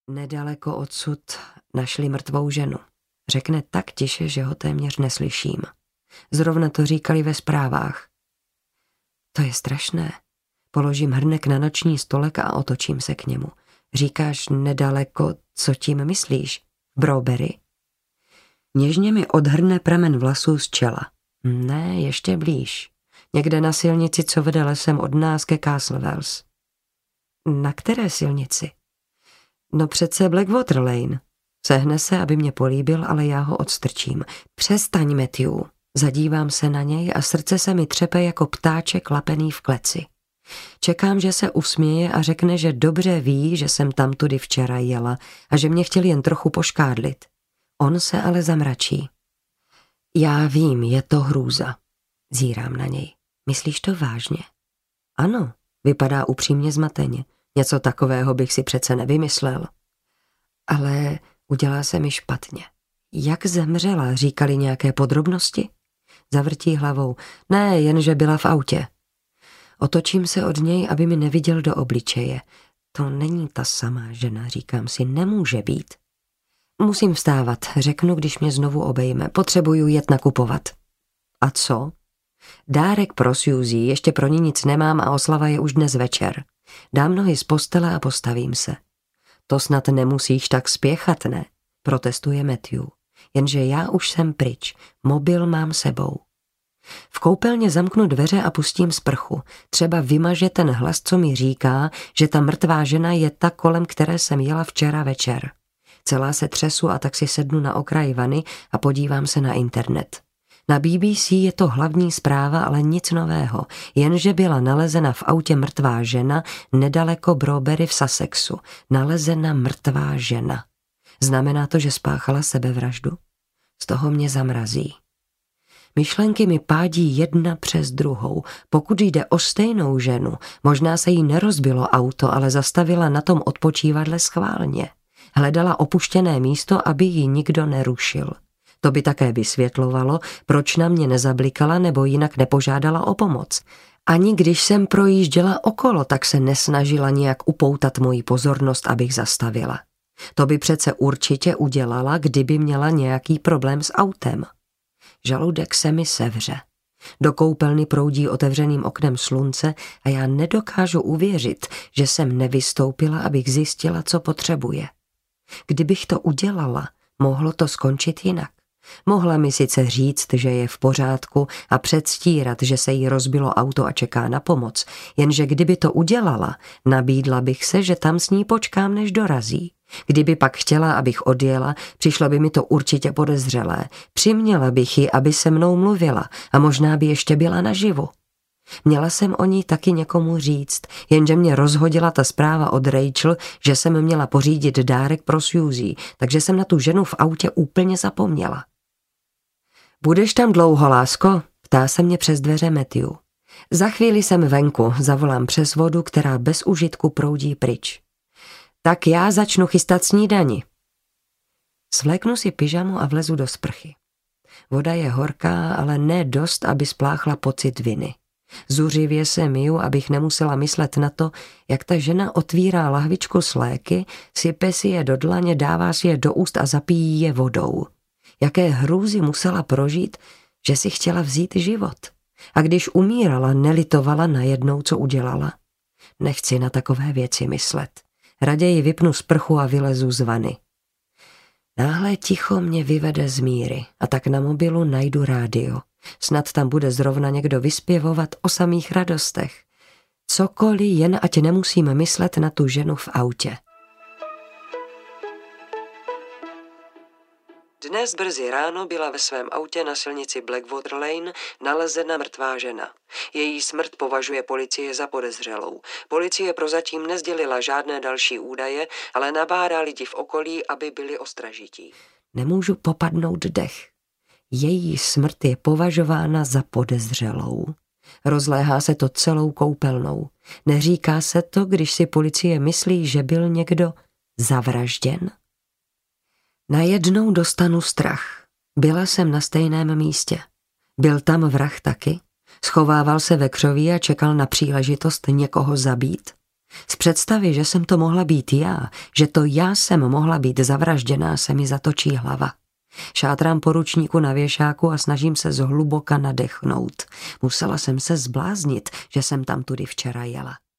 Nedaleko odsud našli mrtvou ženu. Řekne tak tiše, že ho téměř neslyším. Zrovna to říkali ve zprávách. To je strašné. Položím hrnek na noční stolek a otočím se k němu. Říkáš nedaleko, co tím myslíš? Browberry? Něžně mi odhrne pramen vlasů z čela. Ne, ještě blíž. Někde na silnici, co vede lesem od nás ke Castle Wells. Na které silnici? No přece Blackwater Lane. Sehne se, aby mě políbil, ale já ho odstrčím. Přestaň, Matthew. Zadívám se na něj a srdce se mi třepe jako ptáček lapený v kleci. Čekám, že se usměje a řekne, že dobře ví, že jsem tamtudy včera jela a že mě chtěl jen trochu poškádlit. On se ale zamračí. Já vím, je to hrůza. Zírám na něj. Myslíš to vážně? Ano, vypadá upřímně zmateně. Něco takového bych si přece nevymyslel. Ale udělá se mi špatně. Jak zemřela, říkali nějaké podrobnosti? Zavrtí hlavou. Ne, jenže byla v autě. Otočím se od něj, aby mi neviděl do obličeje. To není ta samá žena, říkám si, nemůže být. Musím vstávat, řeknu, když mě znovu obejme. Potřebuju jet nakupovat. A co? Dárek pro Suzy, ještě pro ní nic nemám a oslava je už dnes večer. Dám nohy z postele a postavím se. To snad nemusíš tak spěchat, ne? Protestuje Matthew. Jenže já už jsem pryč, mobil mám sebou. V koupelně zamknu dveře a pustím sprchu. Třeba vymaže ten hlas, co mi říká, že ta mrtvá žena je ta, kolem které jsem jela včera večer. Celá se třesu a tak si sednu na okraj vany a podívám se na internet. Na BBC je to hlavní zpráva, ale nic nového, jenže byla nalezena v autě mrtvá žena nedaleko Browberry v Sussexu. Nalezena mrtvá žena. Znamená to, že spáchala sebevraždu? Z toho mě zamrazí. Myšlenky mi pádí jedna přes druhou. Pokud jde o stejnou ženu, možná se jí nerozbilo auto, ale zastavila na tom odpočívadle schválně. Hledala opuštěné místo, aby ji nikdo nerušil. To by také vysvětlovalo, proč na mě nezablikala nebo jinak nepožádala o pomoc. Ani když jsem projížděla okolo, tak se nesnažila nějak upoutat moji pozornost, abych zastavila. To by přece určitě udělala, kdyby měla nějaký problém s autem. Žaludek se mi sevře. Do koupelny proudí otevřeným oknem slunce a já nedokážu uvěřit, že jsem nevystoupila, abych zjistila, co potřebuje. Kdybych to udělala, mohlo to skončit jinak. Mohla mi sice říct, že je v pořádku a předstírat, že se jí rozbilo auto a čeká na pomoc, jenže kdyby to udělala, nabídla bych se, že tam s ní počkám, než dorazí. Kdyby pak chtěla, abych odjela, přišlo by mi to určitě podezřelé. Přiměla bych ji, aby se mnou mluvila a možná by ještě byla naživu. Měla jsem o ní taky někomu říct, jenže mě rozhodila ta zpráva od Rachel, že jsem měla pořídit dárek pro Suzy, takže jsem na tu ženu v autě úplně zapomněla. Budeš tam dlouho, lásko? Ptá se mě přes dveře Matthew. Za chvíli jsem venku, zavolám přes vodu, která bez užitku proudí pryč. Tak já začnu chystat snídani. Svléknu si pyžamu a vlezu do sprchy. Voda je horká, ale ne dost, aby spláchla pocit viny. Zuřivě se myju, abych nemusela myslet na to, jak ta žena otvírá lahvičku s léky, sype si je do dlaně, dává si je do úst a zapíjí je vodou. Jaké hrůzy musela prožít, že si chtěla vzít život. A když umírala, nelitovala najednou, co udělala. Nechci na takové věci myslet. Raději vypnu sprchu a vylezu z vany. Náhle ticho mě vyvede z míry a tak na mobilu najdu rádio. Snad tam bude zrovna někdo vyspěvovat o samých radostech. Cokoliv, jen ať nemusím myslet na tu ženu v autě. Dnes brzy ráno byla ve svém autě na silnici Blackwater Lane nalezena mrtvá žena. Její smrt považuje policie za podezřelou. Policie prozatím nesdělila žádné další údaje, ale nabádá lidi v okolí, aby byli ostražití. Nemůžu popadnout dech. Její smrt je považována za podezřelou. Rozléhá se to celou koupelnou. Neříká se to, když si policie myslí, že byl někdo zavražděn? Najednou dostanu strach. Byla jsem na stejném místě. Byl tam vrah taky? Schovával se ve křoví a čekal na příležitost někoho zabít? Z představy, že jsem to mohla být já, že to já jsem mohla být zavražděná, se mi zatočí hlava. Šátrám po ručníku na věšáku a snažím se zhluboka nadechnout. Musela jsem se zbláznit, že jsem tam tudy včera jela.